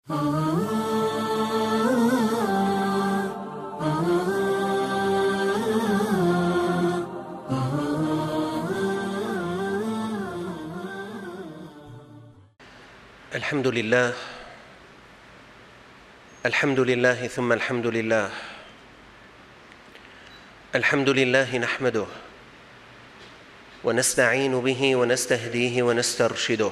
الحمد لله الحمد لله ثم الحمد لله. الحمد لله نحمده ونستعين به ونستهديه ونسترشده،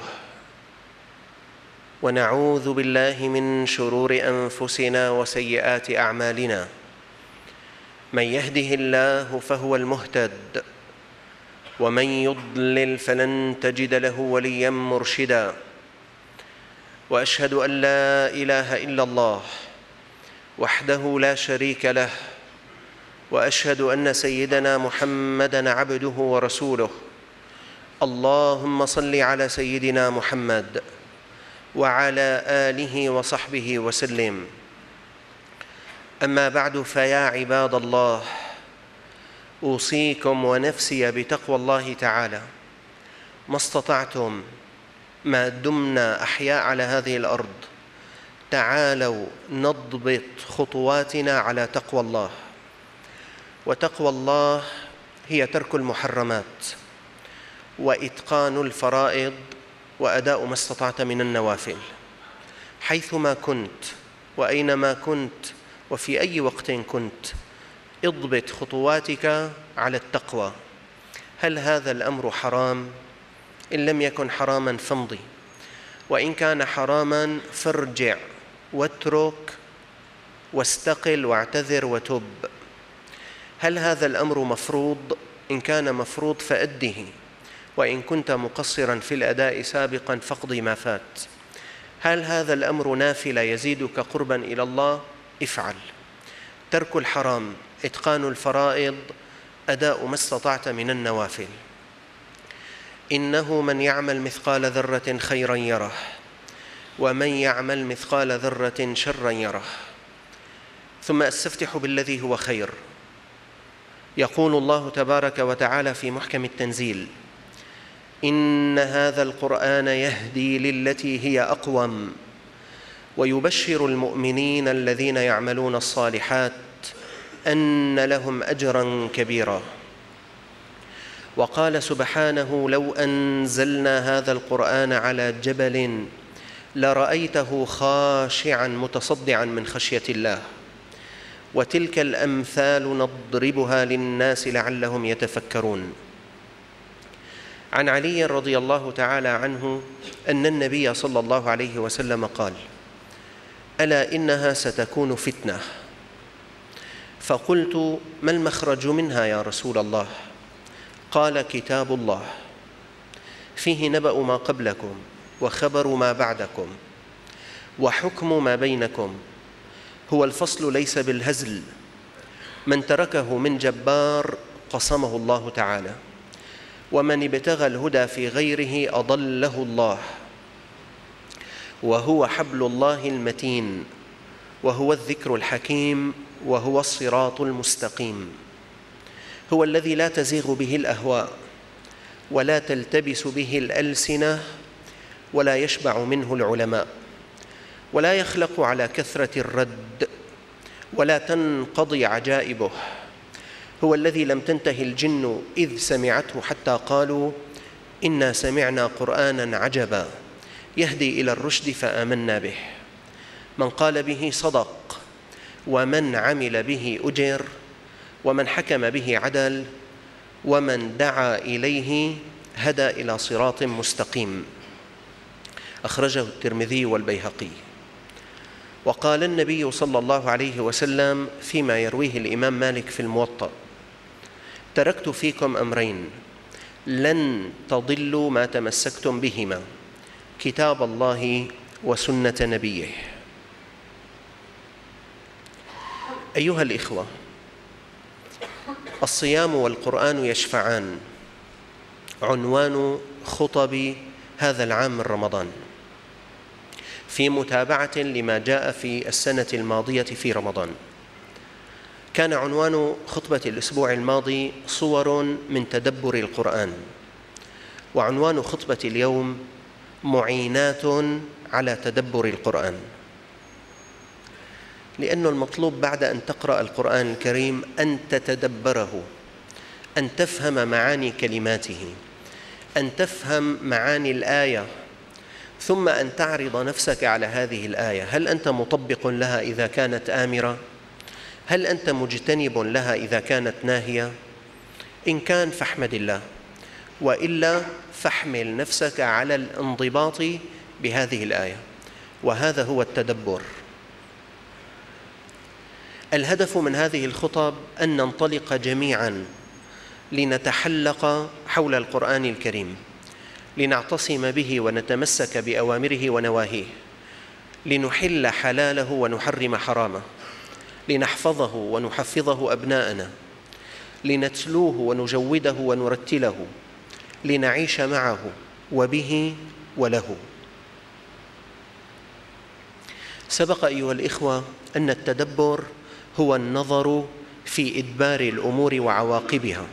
ونعوذ بالله من شرور أنفسنا وسيئات أعمالنا. من يهده الله فهو المهتد، ومن يضلل فلن تجد له وليا مرشدا. وأشهد أن لا إله إلا الله وحده لا شريك له، وأشهد أن سيدنا محمدًا عبده ورسوله. اللهم صل على سيدنا محمد وعلى آله وصحبه وسلم. أما بعد، فيا عباد الله، أوصيكم ونفسي بتقوى الله تعالى ما استطعتم ما دمنا أحياء على هذه الأرض. تعالوا نضبط خطواتنا على تقوى الله، وتقوى الله هي ترك المحرمات وإتقان الفرائض وأداء ما استطعت من النوافل. حيثما كنت وأينما كنت وفي أي وقت كنت، اضبط خطواتك على التقوى. هل هذا الأمر حرام؟ إن لم يكن حراما فامضي، وإن كان حراما فارجع واترك واستقل واعتذر وتب. هل هذا الأمر مفروض؟ إن كان مفروض فأده، وإن كنت مقصرا في الأداء سابقا فاقضي ما فات. هل هذا الأمر نافلة يزيدك قربا إلى الله؟ افعل. ترك الحرام، إتقان الفرائض، أداء ما استطعت من النوافل. إنه من يعمل مثقال ذرة خيرا يره، ومن يعمل مثقال ذرة شرا يره. ثم أستفتح بالذي هو خير. يقول الله تبارك وتعالى في محكم التنزيل: إن هذا القرآن يهدي للتي هي أقوم، ويبشر المؤمنين الذين يعملون الصالحات أن لهم أجرا كبيرا. وقال سبحانه: لو أنزلنا هذا القرآن على جبل لرأيته خاشعا متصدعا من خشية الله. وتلك الأمثال نضربها للناس لعلهم يتفكرون. عن علي رضي الله تعالى عنه أن النبي صلى الله عليه وسلم قال: ألا إنها ستكون فتنة. فقلت: ما المخرج منها يا رسول الله؟ قال: كتاب الله فيه نبأ ما قبلكم وخبر ما بعدكم وحكم ما بينكم. هو الفصل ليس بالهزل، من تركه من جبار قصمه الله تعالى، ومن ابتغى الهدى في غيره أضله الله. وهو حبل الله المتين، وهو الذكر الحكيم، وهو الصراط المستقيم. هو الذي لا تزيغ به الأهواء، ولا تلتبس به الألسنة، ولا يشبع منه العلماء، ولا يخلق على كثرة الرد، ولا تنقضي عجائبه. هو الذي لم تنته الجن إذ سمعته حتى قالوا: إنا سمعنا قرآنا عجبا يهدي إلى الرشد فآمنا به. من قال به صدق، ومن عمل به أجر، ومن حكم به عدل، ومن دعا إليه هدى إلى صراط مستقيم. أخرجه الترمذي والبيهقي. وقال النبي صلى الله عليه وسلم فيما يرويه الإمام مالك في الموطأ: تركت فيكم أمرين لن تضلوا ما تمسكتم بهما، كتاب الله وسنة نبيه. أيها الإخوة، الصيام والقرآن يشفعان، عنوان خطب هذا العام من رمضان، في متابعة لما جاء في السنة الماضية في رمضان. كان عنوان خطبة الأسبوع الماضي صور من تدبر القرآن، وعنوان خطبة اليوم معينات على تدبر القرآن. لأنه المطلوب بعد أن تقرأ القرآن الكريم أن تتدبره، أن تفهم معاني كلماته، أن تفهم معاني الآية، ثم أن تعرض نفسك على هذه الآية. هل أنت مطبق لها إذا كانت آمرة؟ هل أنت مجتنب لها إذا كانت ناهية؟ إن كان فاحمد الله، وإلا فاحمل نفسك على الانضباط بهذه الآية، وهذا هو التدبر. الهدف من هذه الخطب أن ننطلق جميعاً لنتحلق حول القرآن الكريم، لنعتصم به ونتمسك بأوامره ونواهيه، لنحل حلاله ونحرم حرامه، لنحفظه ونحفظه أبناءنا، لنتلوه ونجوده ونرتله، لنعيش معه وبه وله. سبق أيها الإخوة أن التدبر هو النظر في إدبار الأمور وعواقبها.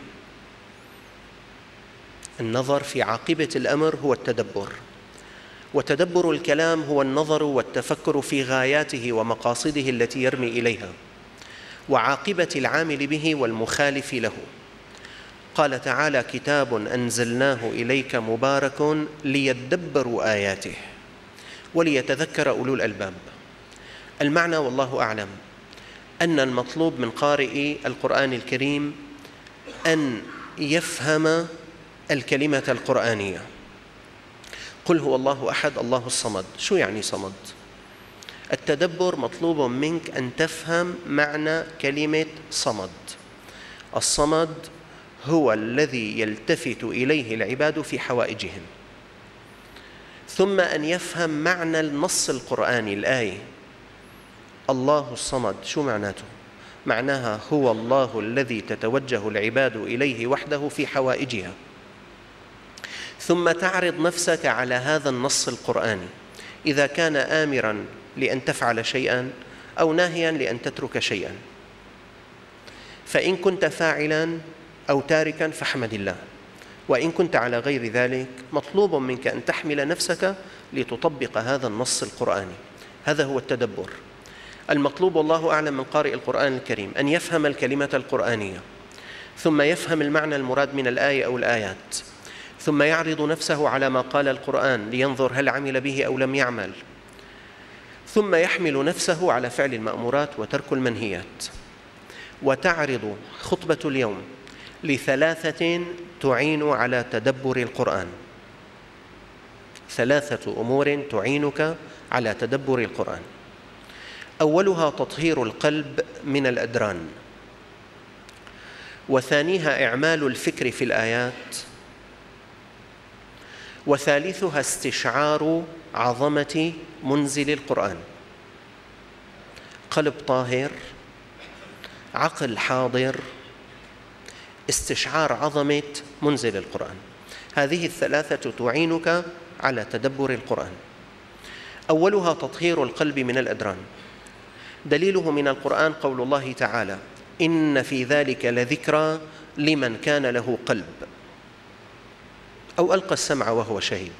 النظر في عاقبة الأمر هو التدبر، وتدبر الكلام هو النظر والتفكر في غاياته ومقاصده التي يرمي إليها، وعاقبة العامل به والمخالف له. قال تعالى: كتاب أنزلناه إليك مبارك ليدبروا آياته وليتذكر أولو الألباب. المعنى والله أعلم أن المطلوب من قارئ القرآن الكريم أن يفهم الكلمة القرآنية. قل هو الله أحد الله الصمد. شو يعني صمد؟ التدبر مطلوب منك أن تفهم معنى كلمة صمد. الصمد هو الذي يلتفت إليه العباد في حوائجهم. ثم أن يفهم معنى النص القرآني، الآية الله الصمد. شو معناته؟ معناها هو الله الذي تتوجه العباد إليه وحده في حوائجها. ثم تعرض نفسك على هذا النص القرآني، إذا كان آمراً لأن تفعل شيئاً أو ناهياً لأن تترك شيئاً. فإن كنت فاعلاً أو تاركاً فاحمد الله، وإن كنت على غير ذلك مطلوب منك أن تحمل نفسك لتطبق هذا النص القرآني. هذا هو التدبر المطلوب والله أعلم من قارئ القرآن الكريم، أن يفهم الكلمة القرآنية، ثم يفهم المعنى المراد من الآية أو الآيات، ثم يعرض نفسه على ما قال القرآن لينظر هل عمل به أو لم يعمل، ثم يحمل نفسه على فعل المأمورات وترك المنهيات. وتعرض خطبة اليوم لثلاثة تعين على تدبر القرآن. 3 أمور تعينك على تدبر القرآن. أولها تطهير القلب من الأدران، وثانيها إعمال الفكر في الآيات، وثالثها استشعار عظمة منزل القرآن. قلب طاهر، عقل حاضر، استشعار عظمة منزل القرآن. هذه ال3 تعينك على تدبر القرآن. أولها تطهير القلب من الأدران. دليله من القرآن قول الله تعالى: إن في ذلك لذكرى لمن كان له قلب أو ألقى السمع وهو شهيد.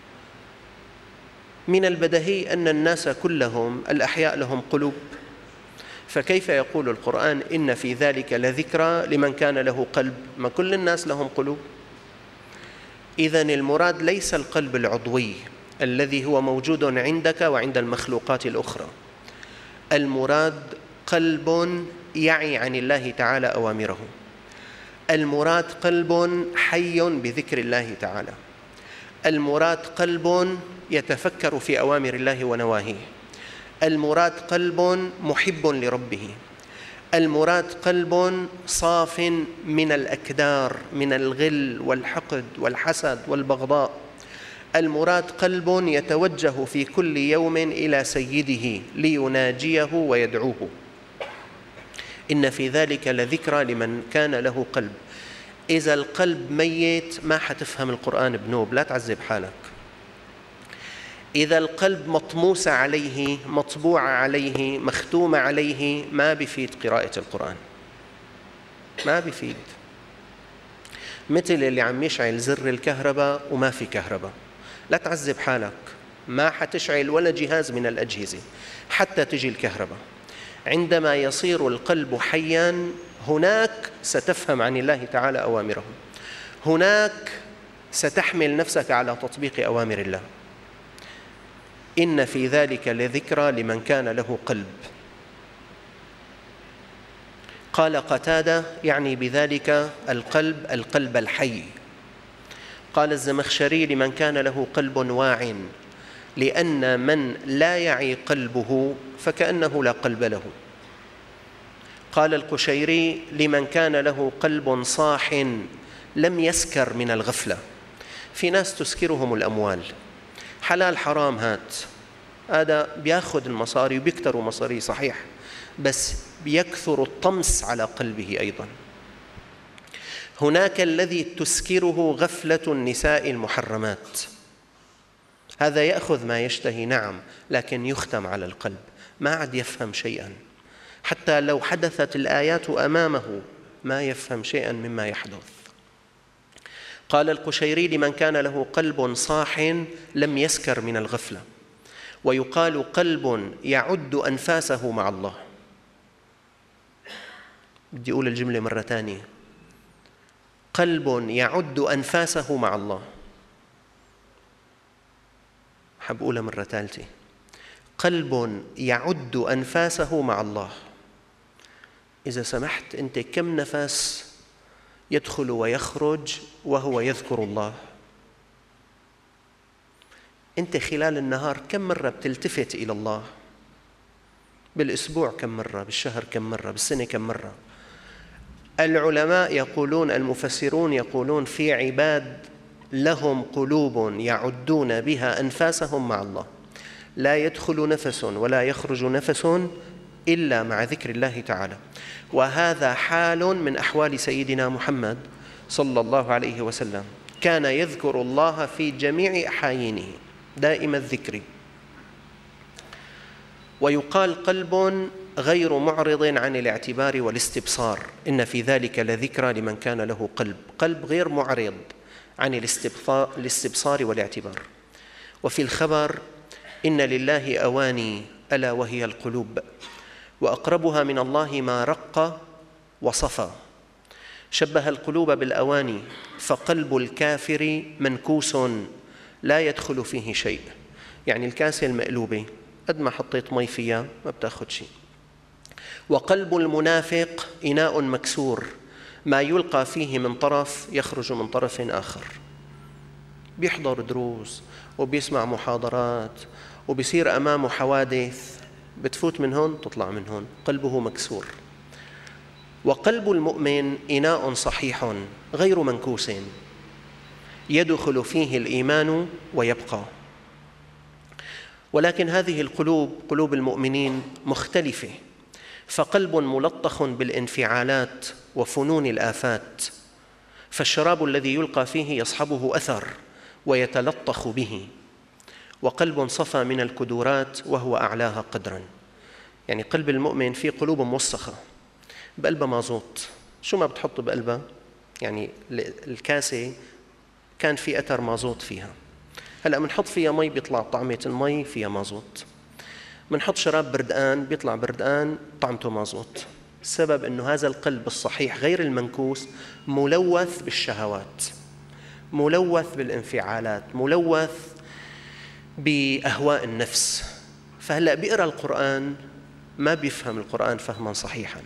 من البديهي أن الناس كلهم الأحياء لهم قلوب، فكيف يقول القرآن إن في ذلك لذكرى لمن كان له قلب؟ ما كل الناس لهم قلوب. إذن المراد ليس القلب العضوي الذي هو موجود عندك وعند المخلوقات الأخرى، المراد قلب يعي عن الله تعالى أوامره، المراد قلب حي بذكر الله تعالى، المراد قلب يتفكر في أوامر الله ونواهيه، المراد قلب محب لربه، المراد قلب صاف من الأكدار، من الغل والحقد والحسد والبغضاء، المراد قلب يتوجه في كل يوم إلى سيده ليناجيه ويدعوه. إن في ذلك لذكرى لمن كان له قلب. إذا القلب ميت ما حتفهم القرآن بنوب، لا تعذب حالك. إذا القلب مطموس عليه، مطبوع عليه، مختوم عليه، ما بفيد قراءة القرآن، ما بفيد. مثل اللي عم يشعل زر الكهرباء وما في كهرباء، لا تعذب حالك، ما حتشعل ولا جهاز من الأجهزة حتى تجي الكهرباء. عندما يصير القلب حيا هناك ستفهم عن الله تعالى أوامره، هناك ستحمل نفسك على تطبيق أوامر الله. إن في ذلك لذكرى لمن كان له قلب. قال قتادة يعني بذلك القلب الحي. قال الزمخشري لمن كان له قلب واع، لأن من لا يعي قلبه فكأنه لا قلب له. قال القشيري لمن كان له قلب صاح لم يسكر من الغفلة. في ناس تسكرهم الأموال، حلال حرام هذا بياخذ المصاري وبيكتروا مصاري صحيح، بس بيكثر الطمس على قلبه أيضا. هناك الذي تسكره غفلة النساء المحرمات، هذا يأخذ ما يشتهي نعم، لكن يختم على القلب، ما عاد يفهم شيئا، حتى لو حدثت الآيات أمامه ما يفهم شيئا مما يحدث. قال القشيري لمن كان له قلب صاح لم يسكر من الغفلة. ويقال قلب يعد أنفاسه مع الله. بدي أقول الجملة مرة ثانية، قلب يعد أنفاسه مع الله. حاب أقولها مرة ثالثة، قلب يعد أنفاسه مع الله. إذا سمحت، أنت كم نفس يدخل ويخرج وهو يذكر الله؟ أنت خلال النهار كم مرة بتلتفت إلى الله؟ بالأسبوع كم مرة؟ بالشهر كم مرة؟ بالسنة كم مرة؟ العلماء يقولون، المفسرون يقولون في عباد لهم قلوب يعدون بها أنفاسهم مع الله، لا يدخل نفس ولا يخرج نفس إلا مع ذكر الله تعالى. وهذا حال من أحوال سيدنا محمد صلى الله عليه وسلم، كان يذكر الله في جميع أحايينه دائم الذكر. ويقال قلب غير معرض عن الاعتبار والاستبصار، إن في ذلك لذكرى لمن كان له قلب غير معرض عن الاستبصار والاعتبار. وفي الخبر إن لله أواني ألا وهي القلوب، وأقربها من الله ما رق وصفى. شبه القلوب بالأواني، فقلب الكافر منكوس لا يدخل فيه شيء، يعني الكاسة المقلوبة قد ما حطيت مي فيها ما بتاخد شيء. وقلب المنافق إناء مكسور، ما يلقى فيه من طرف يخرج من طرف آخر. بيحضر دروس وبيسمع محاضرات وبيصير أمامه حوادث، بتفوت من هون تطلع من هون، قلبه مكسور. وقلب المؤمن إناء صحيح غير منكوس، يدخل فيه الإيمان ويبقى. ولكن هذه القلوب، قلوب المؤمنين، مختلفة، فقلب ملطخ بالانفعالات وفنون الآفات، فالشراب الذي يلقى فيه يصحبه أثر ويتلطخ به. وقلب صفى من الكدورات وهو أعلاها قدرا، يعني قلب المؤمن في قلوب موسخة بقلبها مازوت. شو ما بتحط بقلبها، يعني الكاسة كان في أثر مازوت فيها، هلأ منحط فيها مي بيطلع طعمة المي فيها مازوت، منحط شراب بردقان بيطلع بردقان طعمته مازوت. السبب أنه هذا القلب الصحيح غير المنكوس ملوث بالشهوات، ملوث بالانفعالات، ملوث بأهواء النفس. فهلأ بيقرأ القرآن ما بيفهم القرآن فهما صحيحا،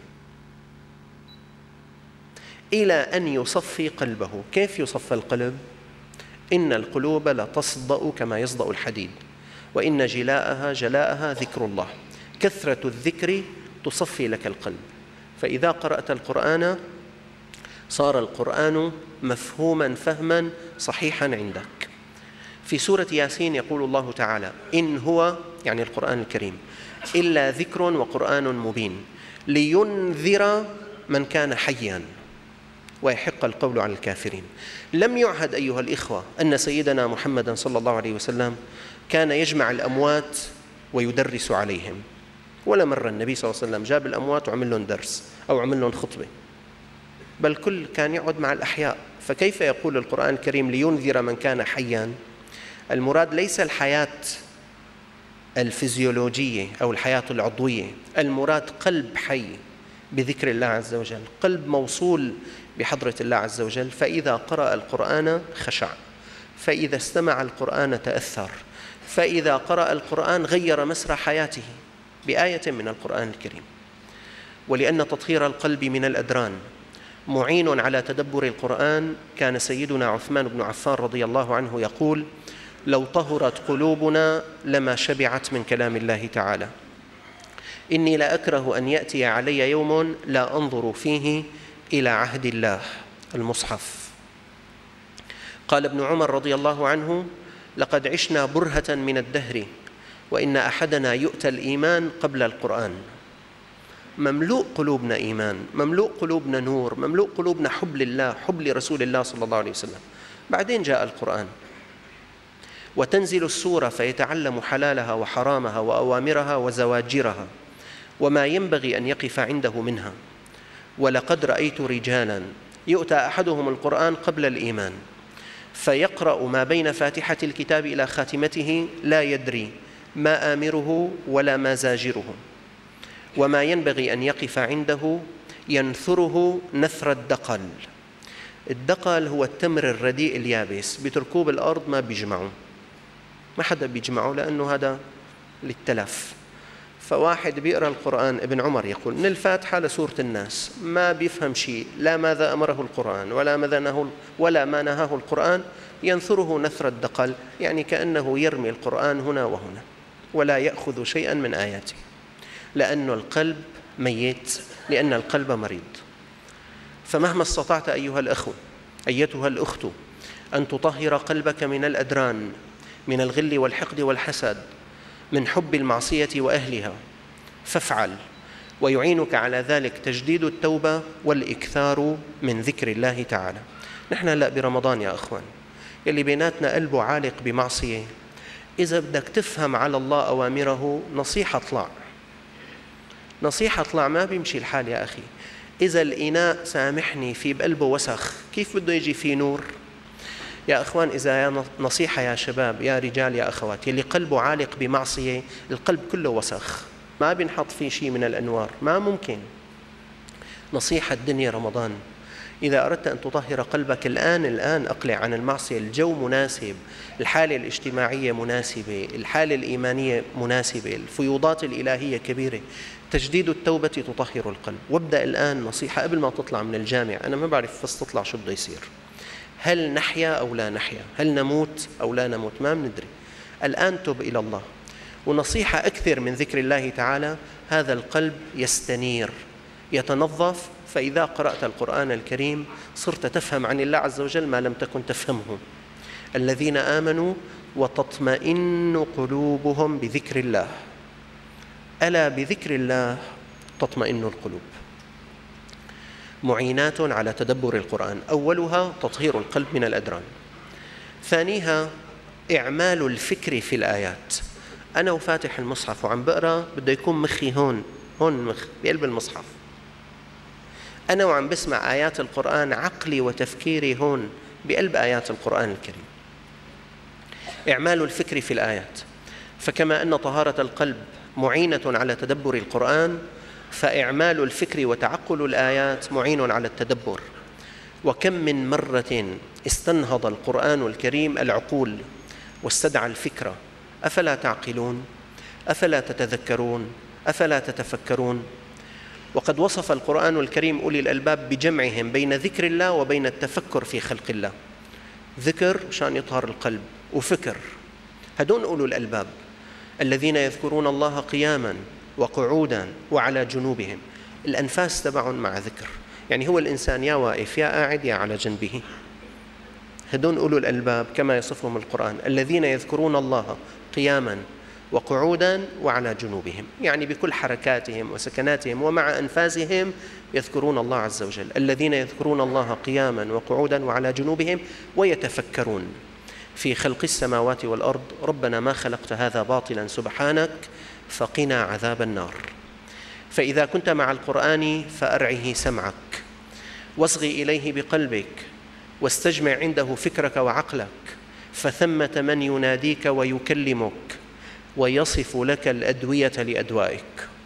إلى أن يصفي قلبه. كيف يصفى القلب؟ إن القلوب لتصدأ كما يصدأ الحديد، وإن جلاءها ذكر الله. كثرة الذكر تصفي لك القلب. فإذا قرأت القرآن صار القرآن مفهوما فهما صحيحا عندك. في سورة ياسين يقول الله تعالى: إن هو، يعني القرآن الكريم، إلا ذكر وقرآن مبين لينذر من كان حيا ويحق القول على الكافرين. لم يعهد أيها الإخوة أن سيدنا محمدا صلى الله عليه وسلم كان يجمع الأموات ويدرس عليهم، ولا مرة النبي صلى الله عليه وسلم جاب الأموات وعمل لهم درس أو عمل لهم خطبة، بل كل كان يقعد مع الأحياء. فكيف يقول القرآن الكريم لينذر من كان حيا؟ المراد ليس الحياة الفيزيولوجية أو الحياة العضوية، المراد قلب حي بذكر الله عز وجل، قلب موصول بحضرة الله عز وجل. فإذا قرأ القرآن خشع، فإذا استمع القرآن تأثر، فإذا قرأ القرآن غير مسرى حياته بآية من القرآن الكريم. ولأن تطهير القلب من الأدران معين على تدبر القرآن، كان سيدنا عثمان بن عفان رضي الله عنه يقول: لو طهرت قلوبنا لما شبعت من كلام الله تعالى، إني لأكره أن يأتي علي يوم لا أنظر فيه إلى عهد الله المصحف. قال ابن عمر رضي الله عنه: لقد عشنا برهة من الدهر وإن أحدنا يؤتى الإيمان قبل القرآن. مملوء قلوبنا إيمان، مملوء قلوبنا نور، مملوء قلوبنا حب لله، حب لرسول الله صلى الله عليه وسلم. بعدين جاء القرآن وتنزل السورة فيتعلم حلالها وحرامها وأوامرها وزواجرها وما ينبغي أن يقف عنده منها. ولقد رأيت رجالا يؤتى أحدهم القرآن قبل الإيمان فيقرأ ما بين فاتحة الكتاب إلى خاتمته لا يدري ما آمره ولا ما زاجره، وما ينبغي أن يقف عنده ينثره نثر الدقل. الدقل هو التمر الرديء اليابس، بتركوه بالأرض ما بيجمعه، ما حدا بيجمعه لأنه هذا للتلف. فواحد بيقرأ القرآن، ابن عمر يقول، من الفاتحة لسورة الناس ما بيفهم شيء، لا ماذا أمره القرآن ولا ما نهاه القرآن، ينثره نثر الدقل، يعني كأنه يرمي القرآن هنا وهنا ولا يأخذ شيئا من آياته، لأن القلب ميت، لأن القلب مريض. فمهما استطعت أيها الأخ أيتها الأخت أن تطهر قلبك من الأدران، من الغل والحقد والحسد، من حب المعصية وأهلها، فافعل. ويعينك على ذلك تجديد التوبة والإكثار من ذكر الله تعالى. نحن لا برمضان يا أخوان، يلي بيناتنا قلبه عالق بمعصية، إذا بدك تفهم على الله أوامره نصيحة طلع، ما بيمشي الحال يا أخي. إذا الإناء سامحني في بقلبه وسخ، كيف بده يجي فيه نور؟ يا أخوان، إذا نصيحة يا شباب، يا رجال، يا أخوات، يلي قلبه عالق بمعصية، القلب كله وسخ، ما بينحط فيه شيء من الأنوار، ما ممكن. نصيحة الدنيا رمضان، إذا أردت أن تطهر قلبك الآن أقلع عن المعصية. الجو مناسب، الحالة الاجتماعية مناسبة، الحالة الإيمانية مناسبة، الفيوضات الإلهية كبيرة. تجديد التوبة تطهر القلب. وابدأ الآن نصيحة قبل ما تطلع من الجامع. أنا ما بعرف بس تطلع شو بده يصير، هل نحيا أو لا نحيا، هل نموت أو لا نموت، ما بندري. الآن تب إلى الله. ونصيحة أكثر من ذكر الله تعالى، هذا القلب يستنير، يتنظف. فإذا قرأت القرآن الكريم صرت تفهم عن الله عز وجل ما لم تكن تفهمه. الذين آمنوا وتطمئن قلوبهم بذكر الله، ألا بذكر الله تطمئن القلوب. معينات على تدبر القرآن، أولها تطهير القلب من الأدران، ثانيها إعمال الفكر في الآيات. أنا وفاتح المصحف وعم بقرأ بده يكون مخي هون المخ بقلب المصحف. أنا وعم بسمع آيات القرآن عقلي وتفكيري هون بقلب آيات القرآن الكريم. إعمال الفكر في الآيات، فكما أن طهارة القلب معينة على تدبر القرآن، فإعمال الفكر وتعقل الآيات معين على التدبر. وكم من مرة استنهض القرآن الكريم العقول واستدعى الفكرة. أفلا تعقلون؟ أفلا تتذكرون؟ أفلا تتفكرون؟ وقد وصف القرآن الكريم أولي الألباب بجمعهم بين ذكر الله وبين التفكر في خلق الله. ذكر شان يطهر القلب، وفكر. هدون أولو الألباب الذين يذكرون الله قياما وقعودا وعلى جنوبهم. الأنفاس تبع مع ذكر، يعني هو الإنسان يا واقف يا قاعد يا على جنبه. هدون أولو الألباب كما يصفهم القرآن، الذين يذكرون الله قياما وقعودا وعلى جنوبهم، يعني بكل حركاتهم وسكناتهم ومع أنفاسهم يذكرون الله عز وجل. الذين يذكرون الله قياما وقعودا وعلى جنوبهم ويتفكرون في خلق السماوات والأرض ربنا ما خلقت هذا باطلا سبحانك فقنا عذاب النار. فإذا كنت مع القرآن فأرعه سمعك واصغي إليه بقلبك واستجمع عنده فكرك وعقلك، فثمة من يناديك ويكلمك ويصف لك الأدوية لأدوائك.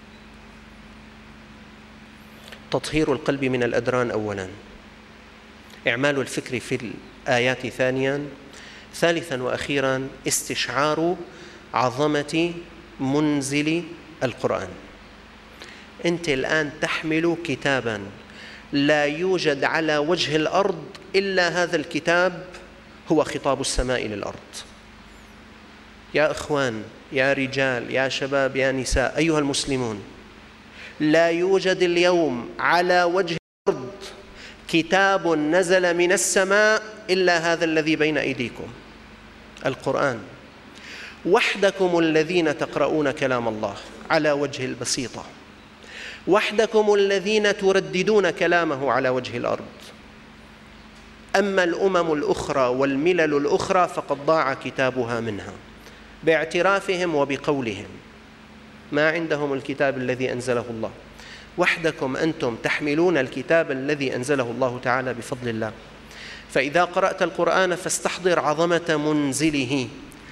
تطهير القلب من الأدران أولاً، إعمال الفكر في الآيات ثانياً، ثالثاً وأخيراً استشعار عظمة منزل القرآن. أنت الآن تحمل كتاباً لا يوجد على وجه الأرض إلا هذا الكتاب هو خطاب السماء للأرض. يا إخوان، يا رجال، يا شباب، يا نساء، أيها المسلمون، لا يوجد اليوم على وجه الأرض كتاب نزل من السماء إلا هذا الذي بين أيديكم، القرآن. وحدكم الذين تقرؤون كلام الله على وجه البسيطة، وحدكم الذين ترددون كلامه على وجه الأرض. أما الأمم الأخرى والملل الأخرى فقد ضاع كتابها منها باعترافهم وبقولهم، ما عندهم الكتاب الذي أنزله الله. وحدكم أنتم تحملون الكتاب الذي أنزله الله تعالى بفضل الله. فإذا قرأت القرآن فاستحضر عظمة منزله،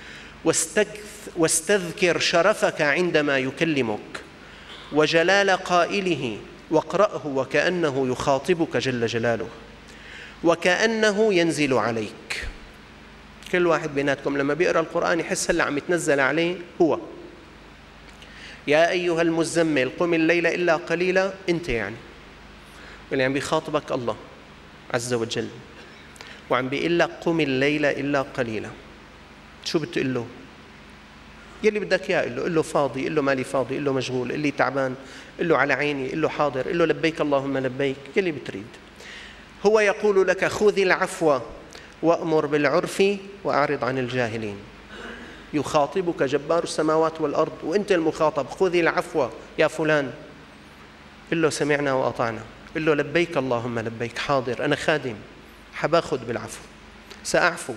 واستذكر شرفك عندما يكلمك وجلال قائله، واقرأه وكأنه يخاطبك جل جلاله، وكأنه ينزل عليك. كل واحد بيناتكم لما بيقرأ القرآن يحس هلا عم يتنزل عليه هو. يا أيها المزمل قم الليل إلا قليلا، أنت يعني اللي عم بيخاطبك الله عز وجل، وعم بيقول لك قم الليل إلا قليلا. شو بتقول له؟ يلي بدك إياه. قل له فاضي، قل له مالي فاضي، قل له مشغول، قل لي تعبان، قل له على عيني، قل له حاضر، قل له لبيك اللهم لبيك، يلي بتريد. هو يقول لك خذ العفو وأمر بالعرف وأعرض عن الجاهلين. يخاطبك جبار السماوات والأرض وأنت المخاطب. خذ العفو يا فلان، قل له سمعنا وأطعنا، قل له لبيك اللهم لبيك، حاضر، أنا خادم، حباخذ بالعفو، سأعفو.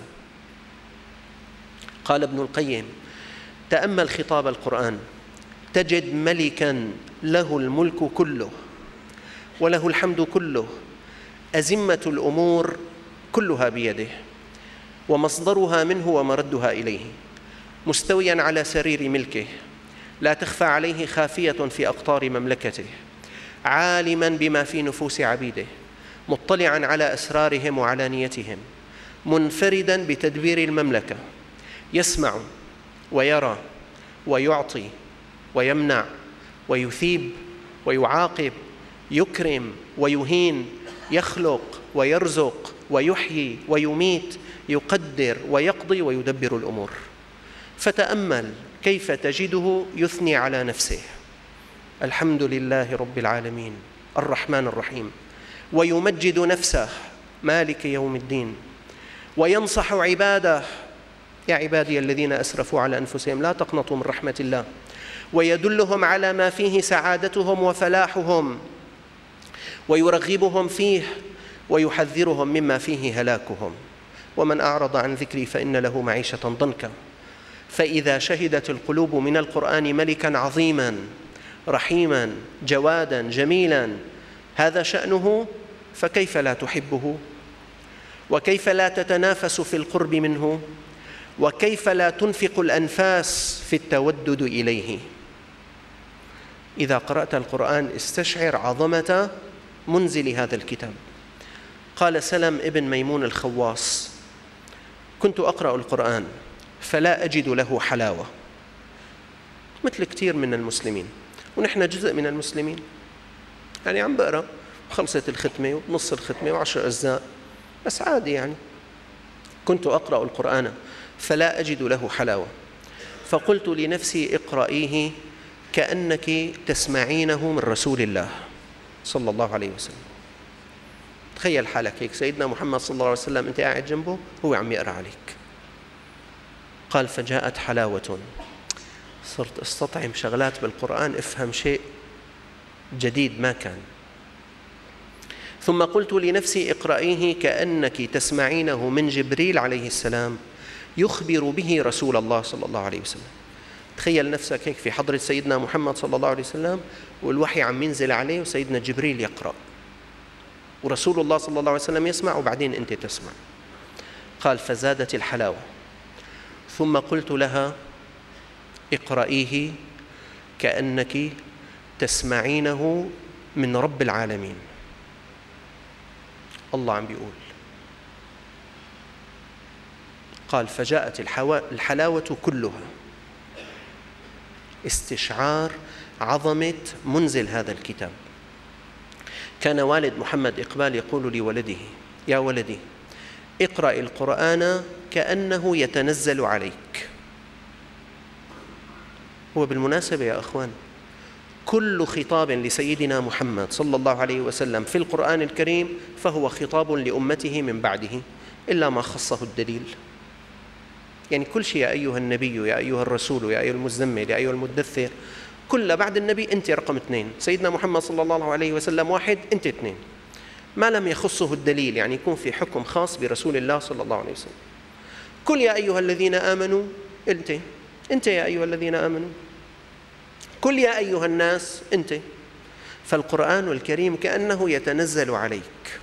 قال ابن القيم: تأمل خطاب القرآن تجد ملكاً له الملك كله وله الحمد كله، أزمة الأمور كلها بيده، ومصدرها منه ومردها إليه، مستوياً على سرير ملكه، لا تخفى عليه خافية في أقطار مملكته، عالماً بما في نفوس عبيده، مطلعاً على أسرارهم وعلانيتهم، منفرداً بتدبير المملكة، يسمع ويرى ويعطي ويمنع ويثيب ويعاقب، يكرم ويهين، يخلق ويرزق ويحيي ويميت، يقدر ويقضي ويدبر الأمور. فتأمل كيف تجده يثني على نفسه: الحمد لله رب العالمين الرحمن الرحيم، ويمجد نفسه مالك يوم الدين، وينصح عباده: يا عبادي الذين أسرفوا على أنفسهم لا تقنطوا من رحمة الله، ويدلهم على ما فيه سعادتهم وفلاحهم، ويرغبهم فيه، ويحذرهم مما فيه هلاكهم. ومن أعرض عن ذكري فإن له معيشة ضنكا. فإذا شهدت القلوب من القرآن ملكاً عظيماً رحيماً جواداً جميلاً هذا شأنه، فكيف لا تحبه؟ وكيف لا تتنافس في القرب منه؟ وكيف لا تنفق الأنفاس في التودد إليه؟ إذا قرأت القرآن استشعر عظمة منزل هذا الكتاب. قال سلم ابن ميمون الخواص: كنت أقرأ القرآن فلا أجد له حلاوة، مثل كثير من المسلمين، ونحن جزء من المسلمين، يعني عم بقرأ خلصت الختمة ونص الختمة وعشر أجزاء بس عادي يعني. كنت أقرأ القرآن فلا أجد له حلاوة، فقلت لنفسي اقرأيه كأنك تسمعينه من رسول الله صلى الله عليه وسلم. تخيل حالك هيك، سيدنا محمد صلى الله عليه وسلم أنت قاعد جنبه هو عم يقرأ عليك. قال: فجاءت حلاوة، صرت أستطعم شغلات بالقرآن، أفهم شيء جديد ما كان. ثم قلت لنفسي اقرأيه كأنك تسمعينه من جبريل عليه السلام يخبر به رسول الله صلى الله عليه وسلم. تخيل نفسك هيك في حضرة سيدنا محمد صلى الله عليه وسلم والوحي عم ينزل عليه وسيدنا جبريل يقرأ ورسول الله صلى الله عليه وسلم يسمع وبعدين أنت تسمع. قال: فزادت الحلاوة. ثم قلت لها: اقرأيه كأنك تسمعينه من رب العالمين. الله عم بيقول، قال فجاءت الحلاوة كلها، استشعار عظمة منزل هذا الكتاب. كان والد محمد إقبال يقول لولده: يا ولدي اقرأ القرآن كأنه يتنزل عليك. هو بالمناسبة يا أخوان كل خطاب لسيدنا محمد صلى الله عليه وسلم في القرآن الكريم فهو خطاب لأمته من بعده إلا ما خصه الدليل. يعني كل شيء يا أيها النبي، يا أيها الرسول، يا أيها المزمل، يا أيها المدثر، كل بعد النبي أنت رقم 2، سيدنا محمد صلى الله عليه وسلم 1، أنت 2، ما لم يخصه الدليل، يعني يكون في حكم خاص برسول الله صلى الله عليه وسلم. كل يا أيها الذين آمنوا، أنت يا أيها الذين آمنوا، كل يا أيها الناس، أنت. فالقرآن الكريم كأنه يتنزل عليك.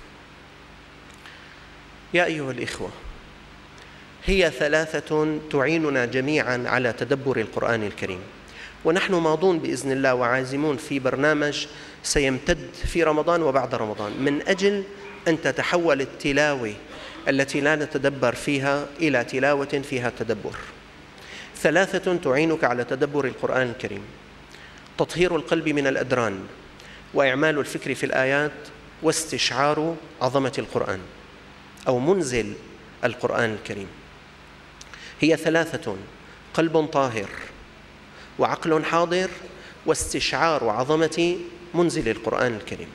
يا أيها الإخوة، هي 3 تعيننا جميعا على تدبر القرآن الكريم، ونحن ماضون بإذن الله وعازمون في برنامج سيمتد في رمضان وبعد رمضان من أجل أن تتحول التلاوة التي لا نتدبر فيها إلى تلاوة فيها تدبر. 3 تعينك على تدبر القرآن الكريم: تطهير القلب من الأدران، وإعمال الفكر في الآيات، واستشعار عظمة القرآن أو منزل القرآن الكريم. هي 3: قلب طاهر، وعقل حاضر، واستشعار عظمة منزل القرآن الكريم.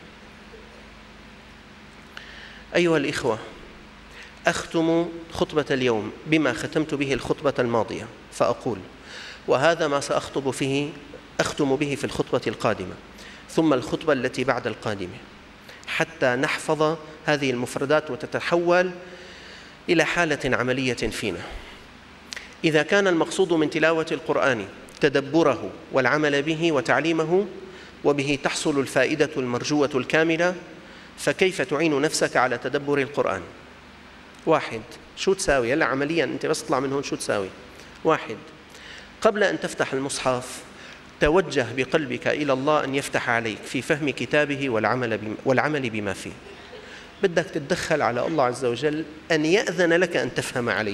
أيها الإخوة، أختم خطبة اليوم بما ختمت به الخطبة الماضية، فأقول: وهذا ما سأخطب فيه أختم به في الخطبة القادمة، ثم الخطبة التي بعد القادمة، حتى نحفظ هذه المفردات وتتحول إلى حالة عملية فينا. إذا كان المقصود من تلاوة القرآن تدبره والعمل به وتعليمه، وبه تحصل الفائدة المرجوة الكاملة، فكيف تعين نفسك على تدبر القرآن؟ 1. شو تساوي؟ هلا عمليا أنت بس تطلع من هون شو تساوي؟ 1. قبل أن تفتح المصحف توجه بقلبك إلى الله أن يفتح عليك في فهم كتابه والعمل بما فيه. بدك تتدخل على الله عز وجل أن يأذن لك أن تفهم عليه.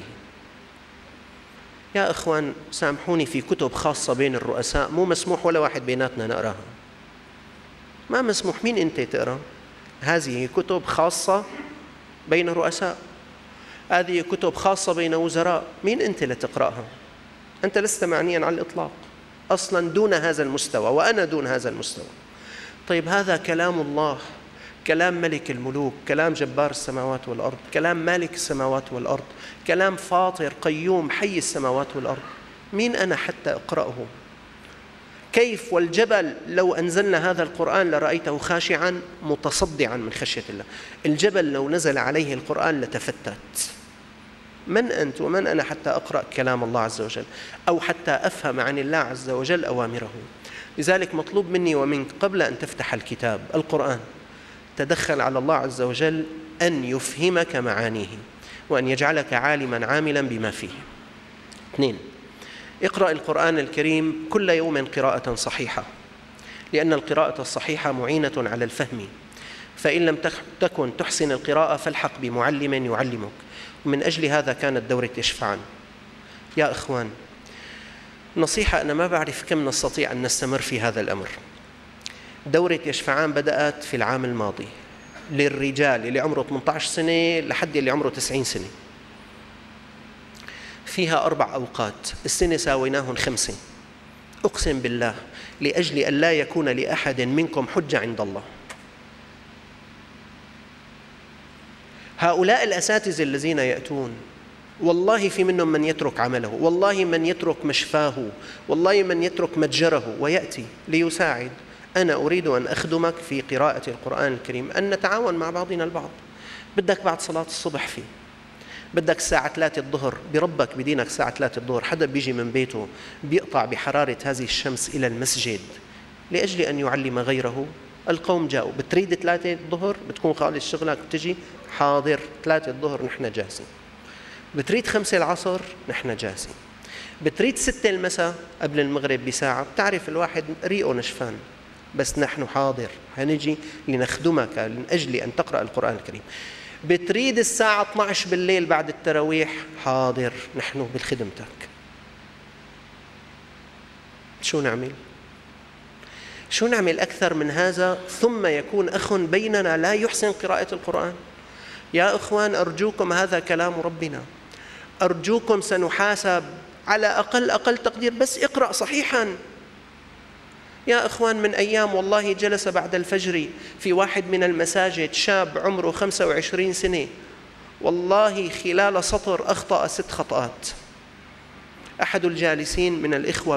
يا أخوان سامحوني، في كتب خاصة بين الرؤساء مو مسموح ولا واحد بيناتنا نقراها، ما مسموح. مين أنت تقرأ؟ هذه كتب خاصة بين الرؤساء، هذه كتب خاصة بين وزراء، مين أنت لتقرأها؟ أنت لست معنيا على الإطلاق أصلا، دون هذا المستوى، وأنا دون هذا المستوى. طيب هذا كلام الله، كلام ملك الملوك، كلام جبار السماوات والأرض، كلام مالك السماوات والأرض، كلام فاطر قيوم حي السماوات والأرض. مين أنا حتى أقرأه؟ كيف والجبل لو أنزلنا هذا القرآن لرأيته خاشعا متصدعا من خشية الله. الجبل لو نزل عليه القرآن لتفتت. من أنت ومن أنا حتى أقرأ كلام الله عز وجل أو حتى أفهم عن الله عز وجل أوامره؟ لذلك مطلوب مني ومنك قبل أن تفتح الكتاب القرآن تدخل على الله عز وجل أن يفهمك معانيه وأن يجعلك عالما عاملا بما فيه. 2. اقرأ القرآن الكريم كل يوم قراءة صحيحة، لأن القراءة الصحيحة معينة على الفهم، فإن لم تكن تحسن القراءة فالحق بمعلم يعلمك. ومن أجل هذا كانت دورة يشفعان. يا إخوان، نصيحة أنا ما بعرف كم نستطيع أن نستمر في هذا الأمر. دورة يشفعان بدأت في العام الماضي للرجال اللي عمره 18 سنة لحد اللي عمره 90 سنة. فيها 4 أوقات، السنة ساويناهم 5. أقسم بالله لأجل أن لا يكون لأحد منكم حجة عند الله. هؤلاء الأساتذة الذين يأتون والله في منهم من يترك عمله، والله من يترك مشفاه، والله من يترك متجره ويأتي ليساعد. أنا أريد أن أخدمك في قراءة القرآن الكريم، أن نتعاون مع بعضنا البعض. بدك بعد صلاة الصبح فيه، بدك الساعة 3 الظهر بربك بدينك، الساعة 3 الظهر حدا بيجي من بيته بيقطع بحرارة هذه الشمس إلى المسجد لأجل أن يعلم غيره. القوم جاءوا، بتريد 3 الظهر بتكون خالص شغلك بتجي حاضر 3 الظهر نحن جاهزين، بتريد 5 العصر نحن جاهزين. بتريد 6 المساء قبل المغرب بساعة، بتعرف الواحد ريقه نشفان، بس نحن حاضر، هنجي لنخدمك من أجل أن تقرأ القرآن الكريم. بتريد الساعة 12 بالليل بعد التراويح، حاضر، نحن بخدمتك. شو نعمل؟ شو نعمل أكثر من هذا؟ ثم يكون أخ بيننا لا يحسن قراءة القرآن. يا إخوان أرجوكم، هذا كلام ربنا، أرجوكم سنحاسب على أقل تقدير، بس اقرأ صحيحا. يا إخوان من أيام والله جلس بعد الفجر في واحد من المساجد شاب عمره 25 سنة، والله خلال سطر أخطأ 6 خطأات. أحد الجالسين من الإخوة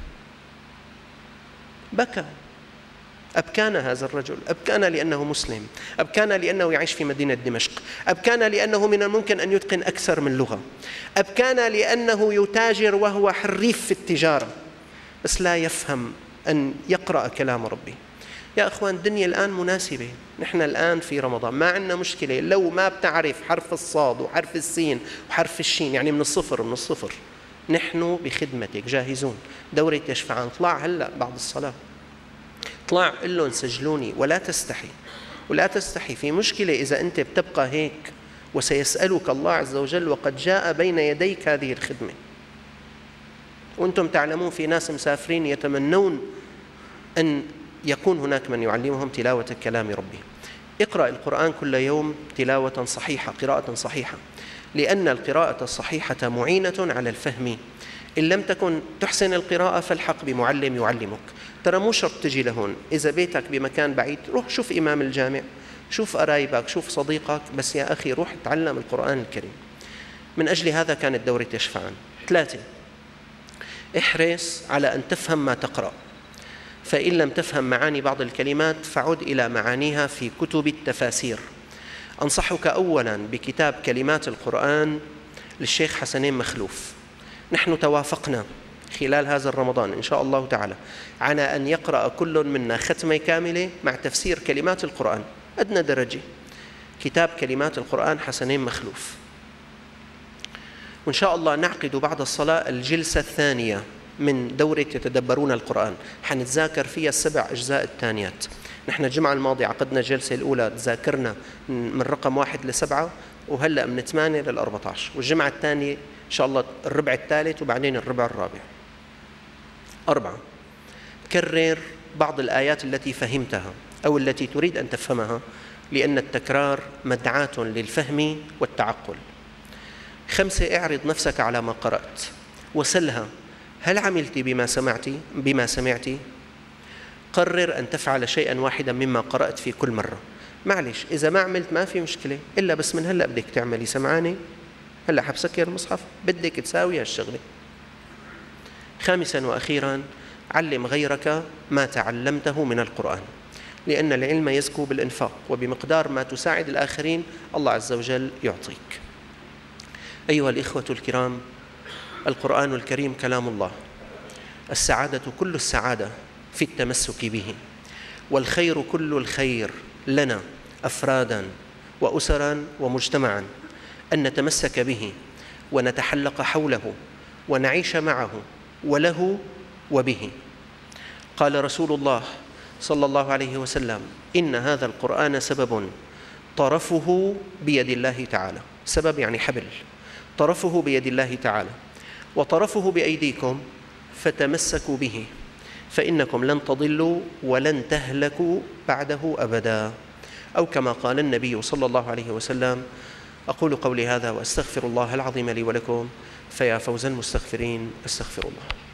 بكى. أبكانا هذا الرجل، أبكانا لأنه مسلم، أبكانا لأنه يعيش في مدينة دمشق، أبكانا لأنه من الممكن أن يتقن أكثر من لغة، أبكانا لأنه يتاجر وهو حريف في التجارة، بس لا يفهم أن يقرأ كلام ربي. يا أخوان الدنيا الآن مناسبة، نحن الآن في رمضان، ما عندنا مشكلة لو ما بتعرف حرف الصاد وحرف السين وحرف الشين، يعني من الصفر. نحن بخدمتك جاهزون. دورة يشفعان، طلع هلأ بعد الصلاة، طلع قل لهم سجلوني، ولا تستحي. في مشكلة إذا أنت بتبقى هيك، وسيسألك الله عز وجل وقد جاء بين يديك هذه الخدمة. وأنتم تعلمون في ناس مسافرين يتمنون أن يكون هناك من يعلمهم تلاوة كلام ربي. اقرأ القرآن كل يوم تلاوة صحيحة، قراءة صحيحة، لأن القراءة الصحيحة معينة على الفهم. إن لم تكن تحسن القراءة فالحق بمعلم يعلمك. ترى مو شرط تجي لهون، إذا بيتك بمكان بعيد روح شوف إمام الجامع، شوف قرايبك، شوف صديقك، بس يا أخي روح تعلم القرآن الكريم. من أجل هذا كانت دورة يشفعان. 3، احرص على أن تفهم ما تقرأ، فإن لم تفهم معاني بعض الكلمات فعد إلى معانيها في كتب التفاسير. أنصحك أولا بكتاب كلمات القرآن للشيخ حسنين مخلوف. نحن توافقنا خلال هذا الرمضان إن شاء الله تعالى على أن يقرأ كل منا ختمة كاملة مع تفسير كلمات القرآن، أدنى درجة، كتاب كلمات القرآن حسنين مخلوف. وإن شاء الله نعقد بعد الصلاة الجلسة الثانية من دورة يتدبرون القرآن، حنتذاكر فيها 7 أجزاء الثانيات. نحن الجمعة الماضية عقدنا الجلسة الأولى، تذاكرنا من رقم 1 ل7، وهلأ من 8 لل14، والجمعة الثانية إن شاء الله الربع الثالث وبعدين الربع الرابع. 4، كرر بعض الآيات التي فهمتها أو التي تريد أن تفهمها، لأن التكرار مدعاة للفهم والتعقل. 5، اعرض نفسك على ما قرأت وسلها، هل عملت بما سمعت؟ قرر أن تفعل شيئا واحدا مما قرأت في كل مرة. معلش إذا ما عملت ما في مشكلة، إلا بس من هلأ بدك تعملي. سمعاني؟ هلأ حبسكر المصحف، بدك تساوي هالشغلة. 5 وأخيرا، علم غيرك ما تعلمته من القرآن، لأن العلم يزكو بالإنفاق، وبمقدار ما تساعد الآخرين الله عز وجل يعطيك. أيها الإخوة الكرام، القرآن الكريم كلام الله، السعادة كل السعادة في التمسك به، والخير كل الخير لنا أفرادا وأسرا ومجتمعا أن نتمسك به ونتحلق حوله ونعيش معه وله وبه. قال رسول الله صلى الله عليه وسلم: إن هذا القرآن سبب طرفه بيد الله تعالى. سبب يعني حبل، طرفه بيد الله تعالى، وطرفه بأيديكم، فتمسكوا به فإنكم لن تضلوا ولن تهلكوا بعده أبدا، أو كما قال النبي صلى الله عليه وسلم. أقول قولي هذا وأستغفر الله العظيم لي ولكم، فيا فوز المستغفرين، أستغفر الله.